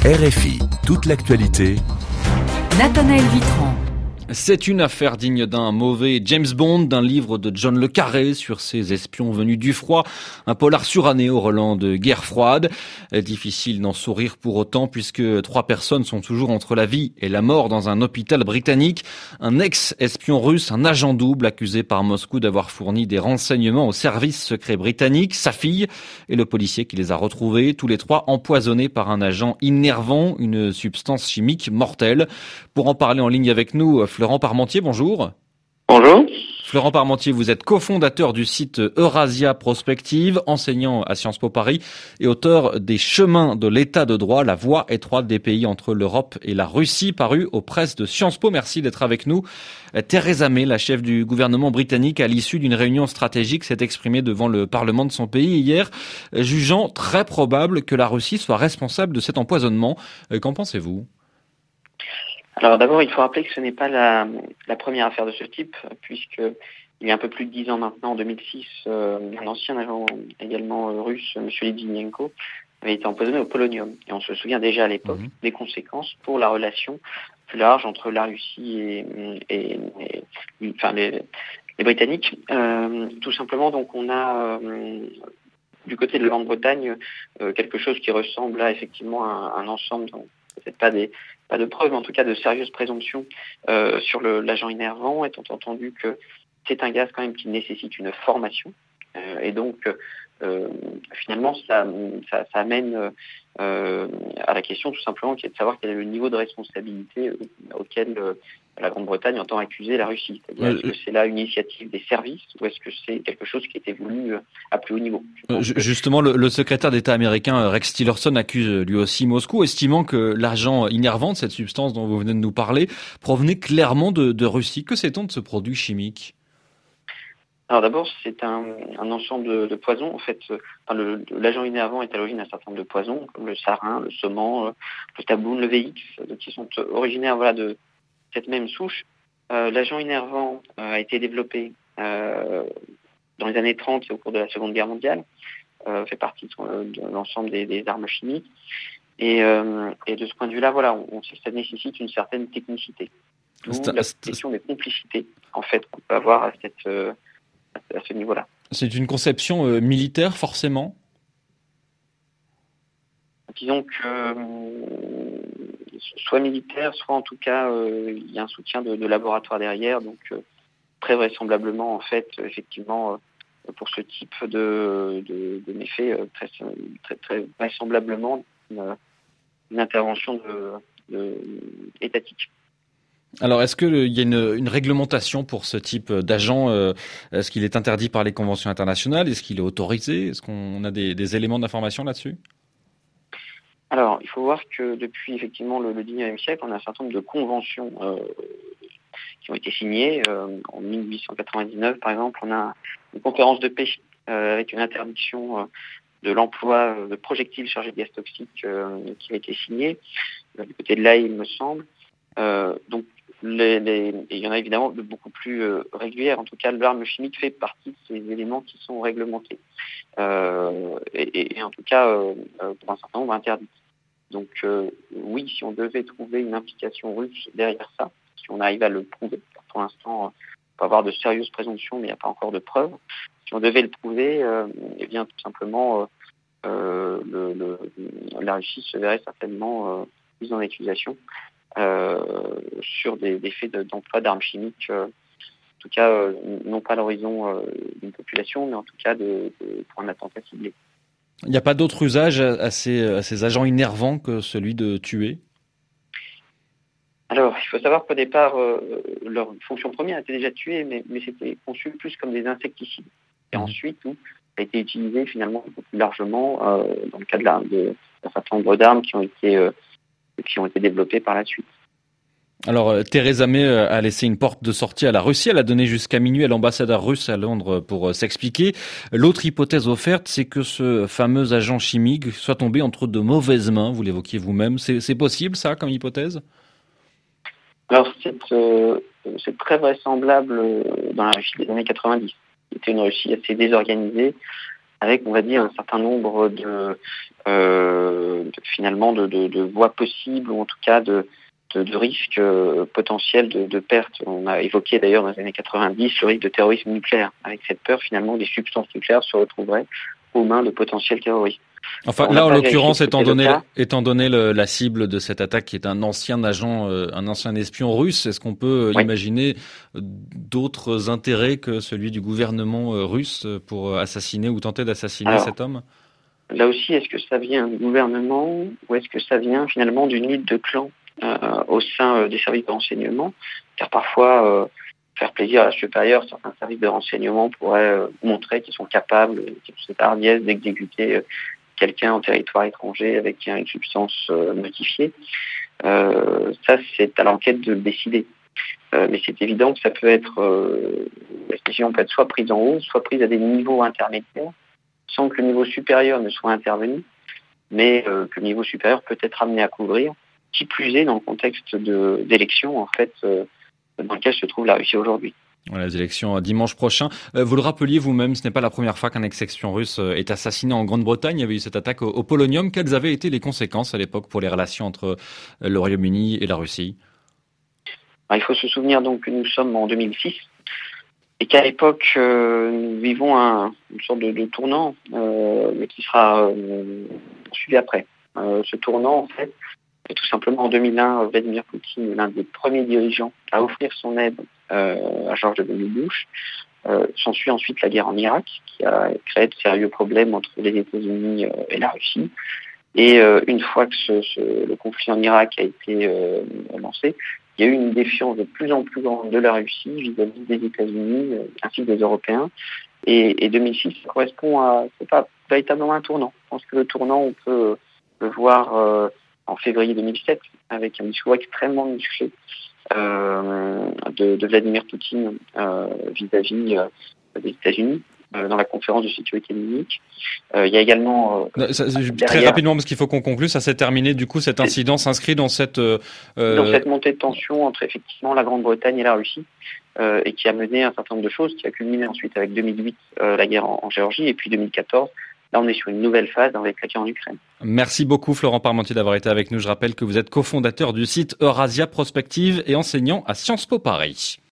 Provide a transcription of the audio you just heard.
RFI, toute l'actualité. Nathanaël Vitran. C'est une affaire digne d'un mauvais James Bond, d'un livre de John le Carré sur ces espions venus du froid, un polar suranné au relent de guerre froide. Difficile d'en sourire pour autant puisque 3 personnes sont toujours entre la vie et la mort dans un hôpital britannique. Un ex-espion russe, un agent double accusé par Moscou d'avoir fourni des renseignements au service secret britannique, sa fille et le policier qui les a retrouvés, tous les 3 empoisonnés par un agent innervant, une substance chimique mortelle. Pour en parler en ligne avec nous, Florent Parmentier, bonjour. Bonjour. Florent Parmentier, vous êtes cofondateur du site Eurasia Prospective, enseignant à Sciences Po Paris et auteur des Chemins de l'état de droit, la voie étroite des pays entre l'Europe et la Russie, paru aux presses de Sciences Po. Merci d'être avec nous. Theresa May, la chef du gouvernement britannique, à l'issue d'une réunion stratégique, s'est exprimée devant le Parlement de son pays hier, jugeant très probable que la Russie soit responsable de cet empoisonnement. Qu'en pensez-vous ? Alors d'abord, il faut rappeler que ce n'est pas la première affaire de ce type, puisque il y a un peu plus de 10 ans maintenant, en 2006, un ancien agent également russe, M. Litvinenko, avait été empoisonné au polonium. Et on se souvient déjà à l'époque des conséquences pour la relation plus large entre la Russie et les Britanniques. Tout simplement, donc on a du côté de la Grande-Bretagne quelque chose qui ressemble à effectivement un ensemble, peut-être pas de preuves, mais en tout cas de sérieuses présomptions sur l'agent innervant, étant entendu que c'est un gaz quand même qui nécessite une formation. Et donc, finalement, ça amène à la question tout simplement qui est de savoir quel est le niveau de responsabilité auquel la Grande-Bretagne entend accuser la Russie. C'est-à-dire, est-ce que c'est là une initiative des services ou est-ce que c'est quelque chose qui a été voulu à plus haut niveau? Justement, le secrétaire d'État américain Rex Tillerson accuse lui aussi Moscou, estimant que l'agent innervant de cette substance dont vous venez de nous parler provenait clairement de Russie. Que sait-on de ce produit chimique ? Alors d'abord, c'est un ensemble de poisons. En fait, l'agent innervant est à l'origine d'un certain nombre de poisons, comme le sarin, le saumon, le taboun, le VX, qui sont originaires de cette même souche. L'agent innervant a été développé dans les années 30 et au cours de la Seconde Guerre mondiale, fait partie de l'ensemble des armes chimiques. Et de ce point de vue-là, on sait que ça nécessite une certaine technicité. D'où la question des complicités, en fait, qu'on peut avoir à ce niveau-là. C'est une conception militaire, forcément ? Disons que soit militaire, soit en tout cas, il y a un soutien de laboratoire derrière, donc très vraisemblablement, en fait, effectivement, pour ce type de méfaits, très vraisemblablement, une intervention étatique. Alors, est-ce qu'il y a une réglementation pour ce type d'agent ? Est-ce qu'il est interdit par les conventions internationales ? Est-ce qu'il est autorisé ? Est-ce qu'on a des éléments d'information là-dessus ? Alors, il faut voir que depuis effectivement le 19e siècle, on a un certain nombre de conventions qui ont été signées. En 1899, par exemple, on a une conférence de paix avec une interdiction de l'emploi de projectiles chargés de gaz toxiques qui a été signée du côté de l'Aïe, il me semble. Donc, et il y en a évidemment de beaucoup plus régulières. En tout cas, l'arme chimique fait partie de ces éléments qui sont réglementés. Et en tout cas, pour un certain nombre interdits. Donc, oui, si on devait trouver une implication russe derrière ça, si on arrive à le prouver, pour l'instant, on peut avoir de sérieuses présomptions, mais il n'y a pas encore de preuves. Si on devait le prouver, eh bien, tout simplement, la Russie se verrait certainement mise en accusation sur des faits d'emploi d'armes chimiques, en tout cas, non pas à l'horizon d'une population, mais en tout cas pour un attentat ciblé. Il n'y a pas d'autre usage à ces agents innervants que celui de tuer ? Alors, il faut savoir qu'au départ, leur fonction première était déjà de tuer, mais c'était conçu plus comme des insecticides. Et ensuite, ça a été utilisé finalement beaucoup plus largement dans le cadre d'un certain nombre d'armes qui ont été développées par la suite. Alors, Theresa May a laissé une porte de sortie à la Russie. Elle a donné jusqu'à minuit à l'ambassadeur russe à Londres pour s'expliquer. L'autre hypothèse offerte, c'est que ce fameux agent chimique soit tombé entre de mauvaises mains. Vous l'évoquiez vous-même. C'est possible, ça, comme hypothèse ? Alors, c'est très vraisemblable dans la Russie des années 90. C'était une Russie assez désorganisée, avec, on va dire, un certain nombre finalement de voies possibles, ou en tout cas de risques potentiels de perte. On a évoqué d'ailleurs dans les années 90 le risque de terrorisme nucléaire, avec cette peur finalement des substances nucléaires se retrouveraient aux mains de potentiels terroristes. Enfin, là, en l'occurrence, étant donné la cible de cette attaque qui est un ancien agent, un ancien espion russe, est-ce qu'on peut imaginer d'autres intérêts que celui du gouvernement russe pour assassiner ou tenter d'assassiner cet homme ? Là aussi, est-ce que ça vient du gouvernement ou est-ce que ça vient finalement d'une lutte de clans au sein des services de renseignement ? Car parfois, faire plaisir à la supérieure, certains services de renseignement pourraient montrer qu'ils sont capables, qu'ils ont cette hardiesse d'exécuter quelqu'un en territoire étranger avec une substance notifiée. Ça, c'est à l'enquête de le décider. Mais c'est évident que ça peut être, la décision peut être soit prise en haut, soit prise à des niveaux intermédiaires, sans que le niveau supérieur ne soit intervenu, mais que le niveau supérieur peut être amené à couvrir, qui plus est dans le contexte d'élections, en fait, dans lequel se trouve la Russie aujourd'hui. Voilà, les élections dimanche prochain. Vous le rappeliez vous-même, ce n'est pas la première fois qu'un ex-espion russe est assassiné en Grande-Bretagne. Il y avait eu cette attaque au polonium. Quelles avaient été les conséquences à l'époque pour les relations entre le Royaume-Uni et la Russie ? Il faut se souvenir donc que nous sommes en 2006 et qu'à l'époque, nous vivons une sorte de tournant, mais qui sera suivi après. Ce tournant, en fait, tout simplement en 2001, Vladimir Poutine est l'un des premiers dirigeants à offrir son aide à George W. Bush. S'ensuit ensuite la guerre en Irak, qui a créé de sérieux problèmes entre les États-Unis et la Russie. Et une fois que le conflit en Irak a été lancé, il y a eu une défiance de plus en plus grande de la Russie vis-à-vis des États-Unis ainsi que des Européens. Et 2006 ça correspond c'est pas véritablement un tournant. Je pense que le tournant, on peut le voir en février 2007 avec un discours extrêmement musclé de Vladimir Poutine vis-à-vis des États-Unis dans la conférence de sécurité de Munich. Il y a également très rapidement, parce qu'il faut qu'on conclue, ça s'est terminé, du coup cet incident s'inscrit dans cette montée de tension entre effectivement la Grande-Bretagne et la Russie, et qui a mené un certain nombre de choses, qui a culminé ensuite avec 2008 la guerre en Géorgie, et puis 2014 là on est sur une nouvelle phase avec la guerre en Ukraine. Merci beaucoup Florent Parmentier d'avoir été avec nous. Je rappelle que vous êtes cofondateur du site Eurasia Prospective et enseignant à Sciences Po Paris.